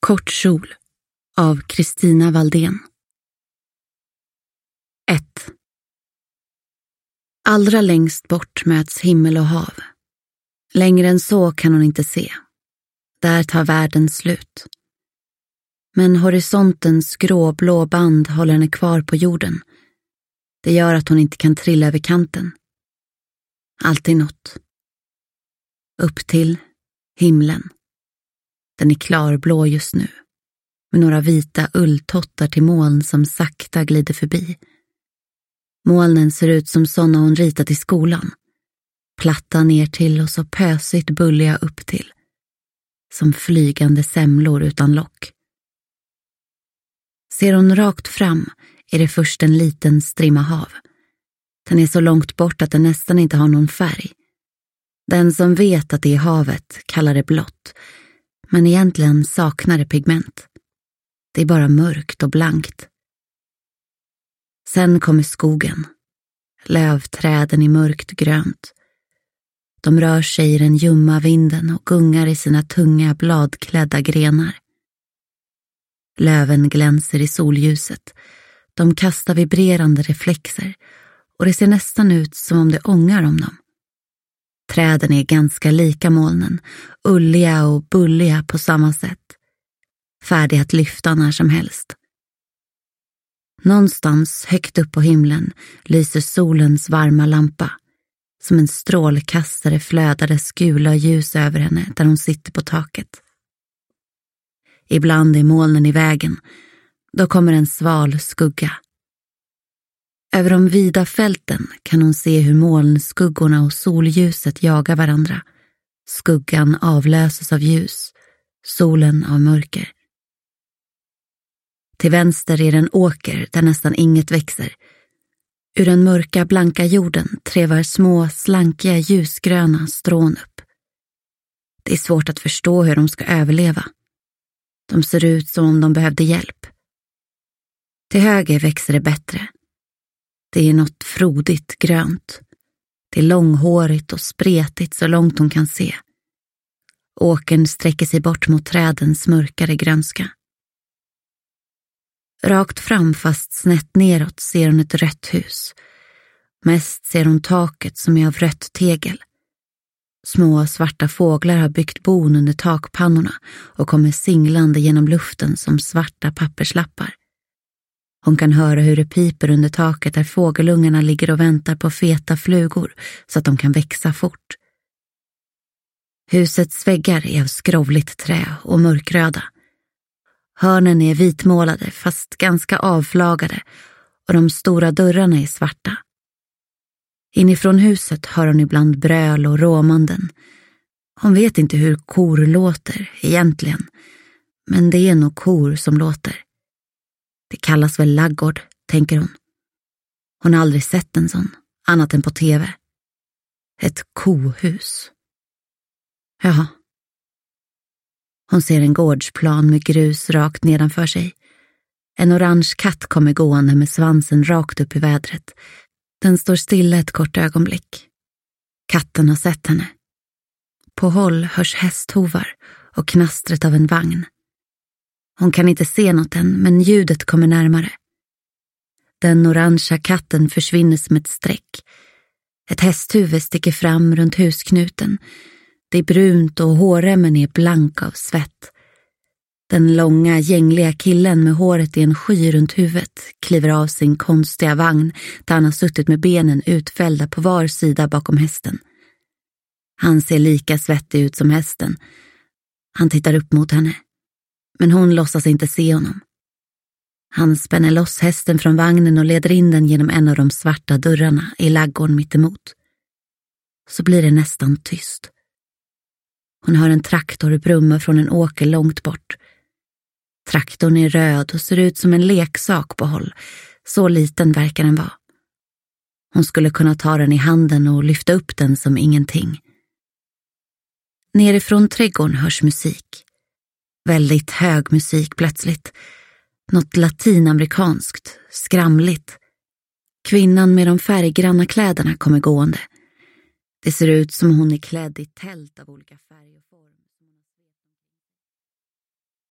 Kort kjol av Kristina Valdén. 1. Allra längst bort möts himmel och hav. Längre än så kan hon inte se. Där tar världen slut. Men horisontens gråblå band håller henne kvar på jorden. Det gör att hon inte kan trilla över kanten. Alltid något. Upp till himlen. Den är klarblå just nu, med några vita ulltottar till moln som sakta glider förbi. Molnen ser ut som såna hon ritat i skolan. Platta ner till och så pösigt bulliga upp till. Som flygande semlor utan lock. Ser hon rakt fram är det först en liten strimma hav. Den är så långt bort att den nästan inte har någon färg. Den som vet att det är havet kallar det blått, men egentligen saknar det pigment. Det är bara mörkt och blankt. Sen kommer skogen. Lövträden i mörkt grönt. De rör sig i den ljumma vinden och gungar i sina tunga bladklädda grenar. Löven glänser i solljuset. De kastar vibrerande reflexer och det ser nästan ut som om det ångar om dem. Träden är ganska lika molnen, ulliga och bulliga på samma sätt. Färdiga att lyfta när som helst. Någonstans högt upp på himlen lyser solens varma lampa. Som en strålkastare flödar dess gula ljus över henne där hon sitter på taket. Ibland är molnen i vägen. Då kommer en sval skugga. Över de vida fälten kan hon se hur molnskuggorna och solljuset jagar varandra. Skuggan avlöses av ljus, solen av mörker. Till vänster är det en åker där nästan inget växer. Ur den mörka, blanka jorden trevar små, slankiga, ljusgröna strån upp. Det är svårt att förstå hur de ska överleva. De ser ut som om de behövde hjälp. Till höger växer det bättre. Det är något frodigt grönt. Det är långhårigt och spretigt så långt hon kan se. Åkern sträcker sig bort mot trädens mörkare grönska. Rakt fram fast snett neråt ser hon ett rött hus. Mest ser hon taket som är av rött tegel. Små svarta fåglar har byggt bon under takpannorna och kommer singlande genom luften som svarta papperslappar. Hon kan höra hur det piper under taket där fågelungarna ligger och väntar på feta flugor så att de kan växa fort. Husets väggar är av skrovligt trä och mörkröda. Hörnen är vitmålade fast ganska avflagade och de stora dörrarna är svarta. Inifrån huset hör hon ibland bröl och råmanden. Hon vet inte hur kor låter egentligen, men det är nog kor som låter. Det kallas väl laggård, tänker hon. Hon har aldrig sett en sån, annat än på tv. Ett kohus. Jaha. Hon ser en gårdsplan med grus rakt nedanför sig. En orange katt kommer gående med svansen rakt upp i vädret. Den står stilla ett kort ögonblick. Katten har sett henne. På håll hörs hästhovar och knastret av en vagn. Hon kan inte se något än, men ljudet kommer närmare. Den orangea katten försvinner som ett streck. Ett hästhuvud sticker fram runt husknuten. Det är brunt och hårremmen är blank av svett. Den långa, gängliga killen med håret i en sky runt huvudet kliver av sin konstiga vagn där han har suttit med benen utfällda på var sida bakom hästen. Han ser lika svettig ut som hästen. Han tittar upp mot henne. Men hon låtsas inte se honom. Han spänner loss hästen från vagnen och leder in den genom en av de svarta dörrarna i laggården mittemot. Så blir det nästan tyst. Hon hör en traktor brumma från en åker långt bort. Traktorn är röd och ser ut som en leksak på håll. Så liten verkar den vara. Hon skulle kunna ta den i handen och lyfta upp den som ingenting. Nerifrån trädgården hörs musik. Väldigt hög musik plötsligt. Något latinamerikanskt, skramligt. Kvinnan med de färggranna kläderna kommer gående. Det ser ut som hon är klädd i tält av olika färg.